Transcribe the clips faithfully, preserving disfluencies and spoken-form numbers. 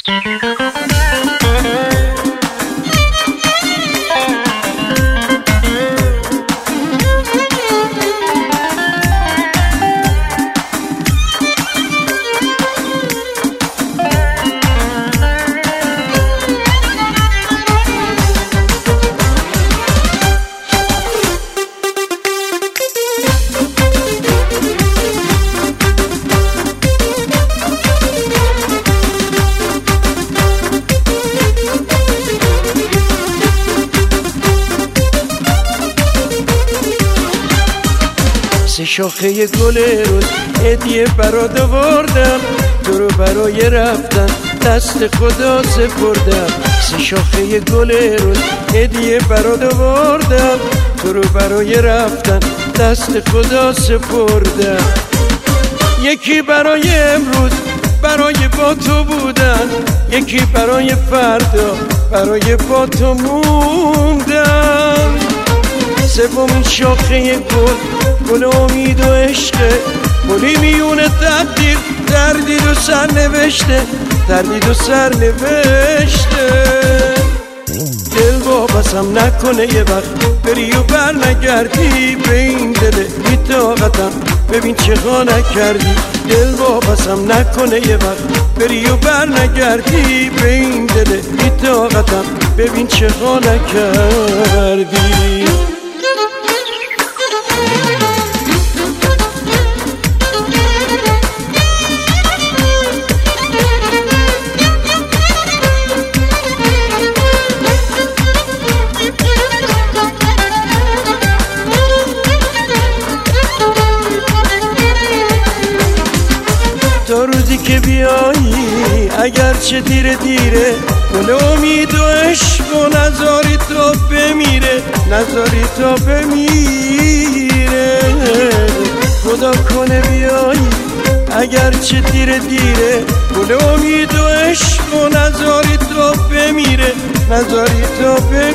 سه شاخه گل روز هدیه برات آوردم، تو رو برای رفتن دست خدا سپردم. سه شاخه گل روز هدیه برات آوردم، تو رو برای رفتن دست خدا سپردم. یکی برای امروز برای با تو بودن، یکی برای فردا برای با تو موندن. سومین شاخه گل گل امید و عشقه، گلی میونه تقدیر تردید و سرنوشته، تردید و سرنوشته. دل وابستم نکنه یه وقت بری و بر نگردی، به این دل بی‌طاقتم ببین چه ها نکردی. دل وابستم نکنه یه وقت بری و بر نگردی، به این دل بی‌طاقتم ببین چه ها نکردی. تا روزی که بیایی اگرچه دیره دیره، گل امید و عشق و نذاری تا بمیره، نذاری تا بمیره. خدا کنه بیایی اگرچه دیره دیره، گل امید و عشق و نذاری تا بمیره، نذاری تا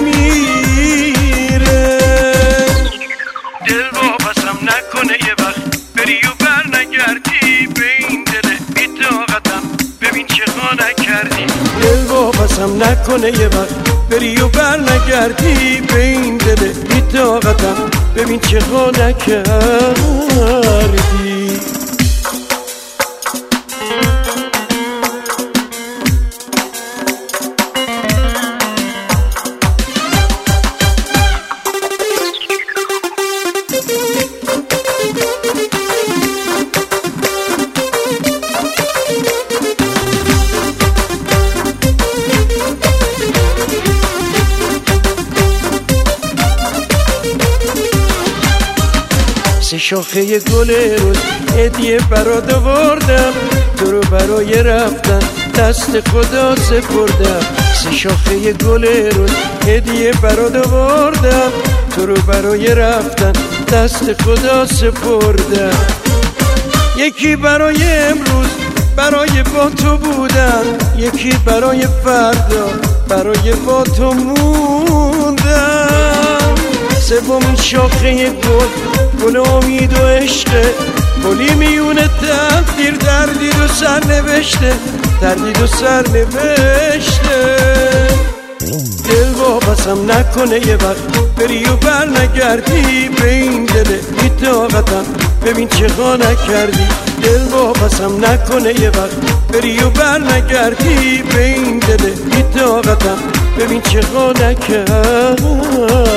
بمیره. دل وابستم نکنه یه وقت بری و بر نگردی، به این دل بی‌طاقتم ببین چه ها نکردی. دل وابستم نکنه یه وقت بری و بر نگردی، به این دل بی‌طاقتم ببین چه ها نکردی. سه شاخه گل روز هدیه برات آوردم، تو رو برای رفتن دست خدا سپردم. سه شاخه گل روز هدیه برات آوردم، تو رو برای رفتن دست خدا سپردم. یکی برای امروز برای با تو بودن، یکی برای فردا برای با تو موندن. سومین شاخه گل گل امید و عشقه، گلی میونه تقدیر تردید و سرنوشته، تردید و سرنوشته. دل وابستم نکنه یه وقت بری و بر نگردی، به این دل بی‌طاقتم ببین چه ها نکردی. دل وابستم نکنه یه وقت بری و بر نگردی، به این دل بی‌طاقتم ببین چه ها نکردی.